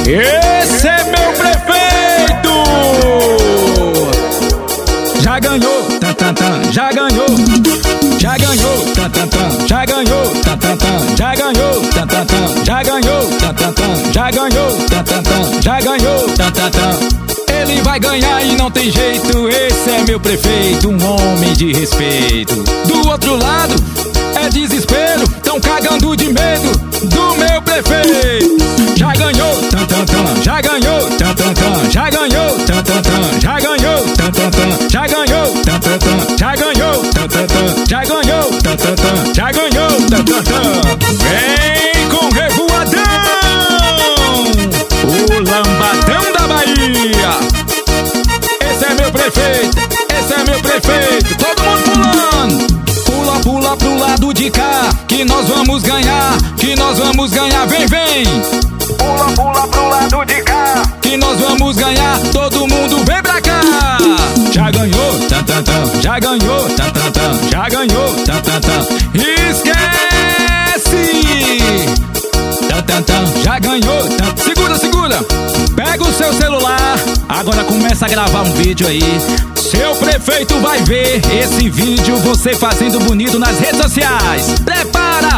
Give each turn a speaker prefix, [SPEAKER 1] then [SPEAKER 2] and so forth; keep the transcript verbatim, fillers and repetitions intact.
[SPEAKER 1] Esse é meu prefeito! Já ganhou, tan, tan, tan, já ganhou. Já ganhou, tan, tan, tan, já ganhou, tan, tan, tan, já ganhou, tan, tan, tan, já ganhou, tan, tan, tan, já ganhou, tan, tan, tan, já ganhou, tan, tan, tan. Ele vai ganhar e não tem jeito. Esse é meu prefeito, um homem de respeito. Do outro lado é desespero, tão cagando de medo do meu prefeito. Já ganhou, tan, tan, tan, já ganhou, tan, tan, tan, já ganhou, tan, tan, tan, já ganhou, tan, tan, tan, já ganhou, tan, tan, tan, já ganhou, tan, tan, tan, já ganhou, tan, tan, tan, já ganhou, tan, tan, tan. Vem com revoadão, o lambadão da Bahia. Esse é meu prefeito, esse é meu prefeito. Todo mundo pulando. Pula, pula pro lado de cá, que nós vamos ganhar, que nós vamos ganhar, vem, vem. Pula, pula pro lado de cá, que nós vamos ganhar, todo mundo vem pra cá. Já ganhou, tan, tan, tan, já ganhou, tan, tan, tan, já ganhou, tan, tan, tan. Esquece! Tan, tan, tan, já ganhou, tan. Segura, segura. Pega o seu celular, agora começa a gravar um vídeo aí. Seu prefeito vai ver esse vídeo, você fazendo bonito nas redes sociais. Prepara!